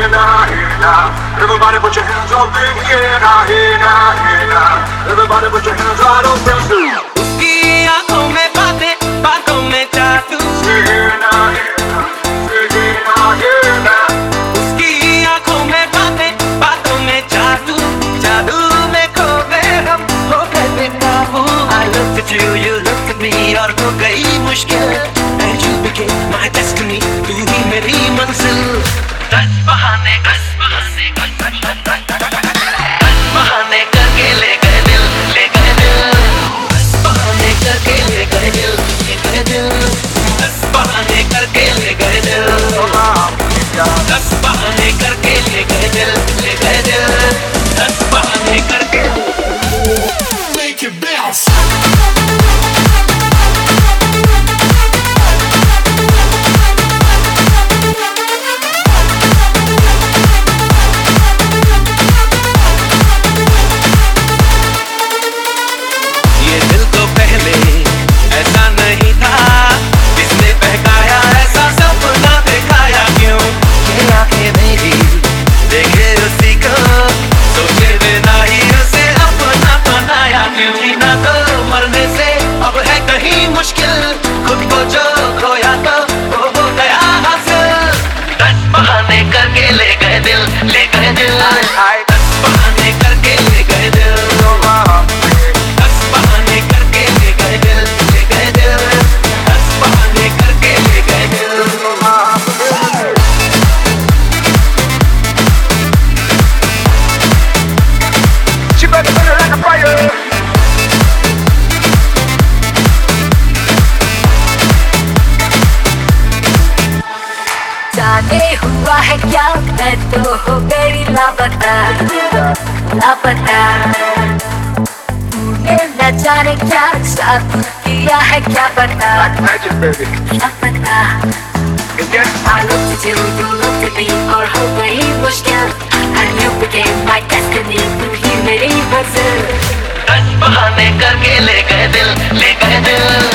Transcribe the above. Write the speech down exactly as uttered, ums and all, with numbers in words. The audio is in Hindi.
Everybody put your hands up in here now, here now, here now. Everybody put your hands right up there. उसकी आँखों में बातें, बातों में जादू. Here now, here now, here now, here now. उसकी आँखों में बातें, बातों में जादू. जादू में खो गए हम, हो गए बेकाबू. I looked at you, you looked at me, और हो गई मुश्किल. And you became my destiny, तू ही मेरी मंजिल. दस बहाने, दस बहाने, दस बहाने करके ले गए दिल, ले गए दिल. दस बहाने करके ले गए दिल, ले गए दिल. दस बहाने करके ले गए दिल. दस बहाने करके ले गए दिल, ले गए दिल. दस बहाने करके Make it bounce. जाने हुआ है क्या, मैं तो हो गई लापता, लापता. तूने न जाने क्या साथ किया है, क्या पता, क्या पता. I looked at you, you looked at me, और हो गई मुश्किल. And you became my destiny, तू ही मेरी मंजिल. दस बहाने करके ले गए दिल, ले गए दिल.